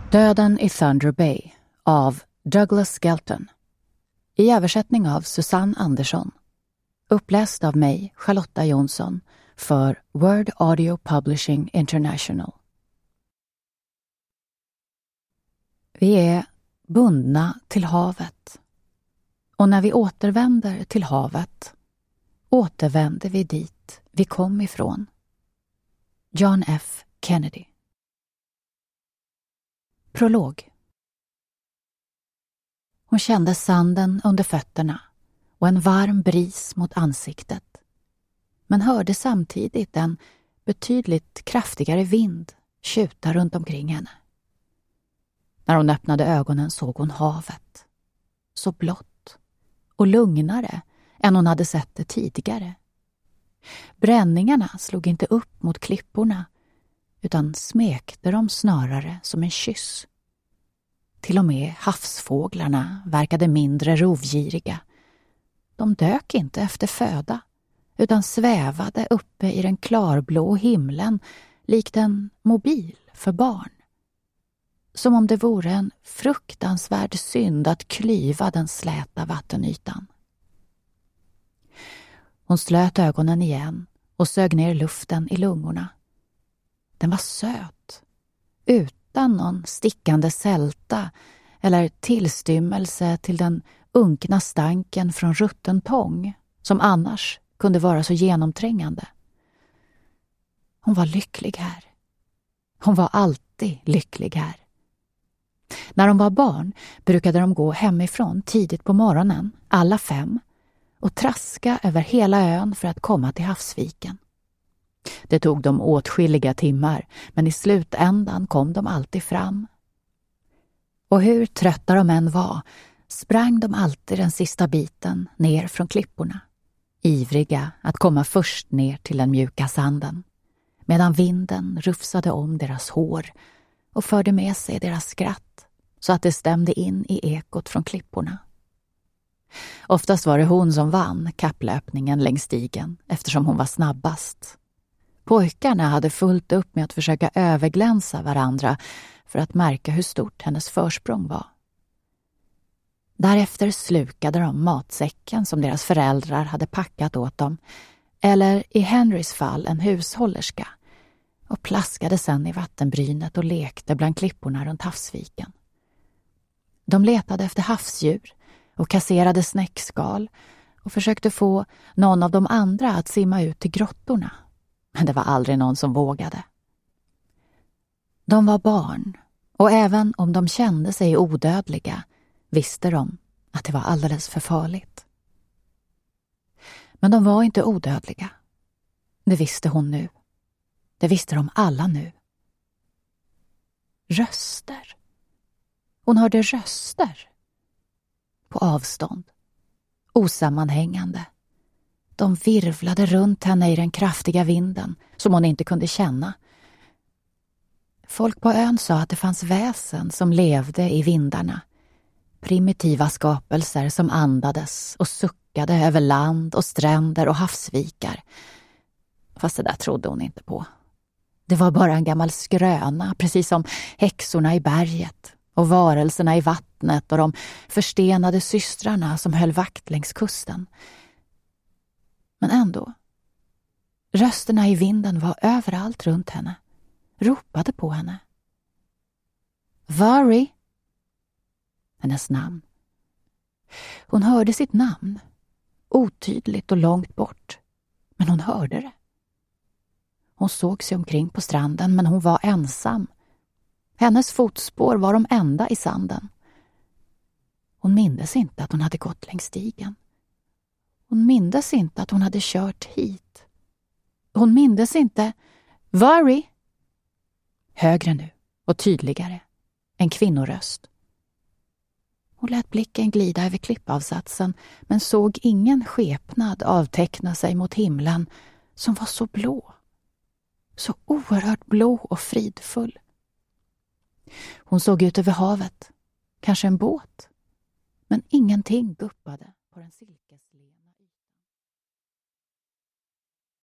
Döden i Thunder Bay av Douglas Skelton. I översättning av Susanne Andersson. Uppläst av mig, Charlotta Jonsson, för Word Audio Publishing International. Vi är bundna till havet. Och när vi återvänder till havet återvänder vi dit vi kom ifrån. John F. Kennedy. Prolog. Hon kände sanden under fötterna och en varm bris mot ansiktet, men hörde samtidigt en betydligt kraftigare vind tjuta runt omkring henne. När hon öppnade ögonen såg hon havet, så blått och lugnare än hon hade sett det tidigare. Bränningarna slog inte upp mot klipporna utan smekte dem snarare som en kyss. Till och med havsfåglarna verkade mindre rovgiriga. De dök inte efter föda utan svävade uppe i den klarblå himlen likt en mobil för barn. Som om det vore en fruktansvärd synd att klyva den släta vattenytan. Hon slöt ögonen igen och sög ner luften i lungorna. Den var söt, utan någon stickande sälta eller tillstymmelse till den unkna stanken från rutten tång som annars kunde vara så genomträngande. Hon var lycklig här. Hon var alltid lycklig här. När de var barn brukade de gå hemifrån tidigt på morgonen, alla 5, och traska över hela ön för att komma till havsviken. Det tog dem åtskilliga timmar, men i slutändan kom de alltid fram. Och hur trötta de än var sprang de alltid den sista biten ner från klipporna, ivriga att komma först ner till den mjuka sanden, medan vinden rufsade om deras hår och förde med sig deras skratt så att det stämde in i ekot från klipporna. Oftast var det hon som vann kapplöpningen längs stigen eftersom hon var snabbast. Pojkarna hade fullt upp med att försöka överglänsa varandra för att märka hur stort hennes försprång var. Därefter slukade de matsäcken som deras föräldrar hade packat åt dem, eller i Henrys fall en hushållerska, och plaskade sedan i vattenbrynet och lekte bland klipporna runt havsviken. De letade efter havsdjur och kasserade snäckskal och försökte få någon av de andra att simma ut till grottorna. Men det var aldrig någon som vågade. De var barn, och även om de kände sig odödliga visste de att det var alldeles för farligt. Men de var inte odödliga. Det visste hon nu. Det visste de alla nu. Röster. Hon hörde röster. På avstånd. Osammanhängande. De virvlade runt henne i den kraftiga vinden som hon inte kunde känna. Folk på ön sa att det fanns väsen som levde i vindarna. Primitiva skapelser som andades och suckade över land och stränder och havsvikar. Fast det där trodde hon inte på. Det var bara en gammal skröna, precis som häxorna i berget och varelserna i vattnet och de förstenade systrarna som höll vakt längs kusten. Men ändå, rösterna i vinden var överallt runt henne, ropade på henne. Vari? Hennes namn. Hon hörde sitt namn, otydligt och långt bort, men hon hörde det. Hon såg sig omkring på stranden, men hon var ensam. Hennes fotspår var de enda i sanden. Hon mindes inte att hon hade gått längs stigen. Hon mindes inte att hon hade kört hit. Hon mindes inte. Vari? Högre nu och tydligare. En kvinnoröst. Hon lät blicken glida över klippavsatsen, men såg ingen skepnad avteckna sig mot himlen som var så blå. Så oerhört blå och fridfull. Hon såg ut över havet. Kanske en båt. Men ingenting guppade på den silvriga.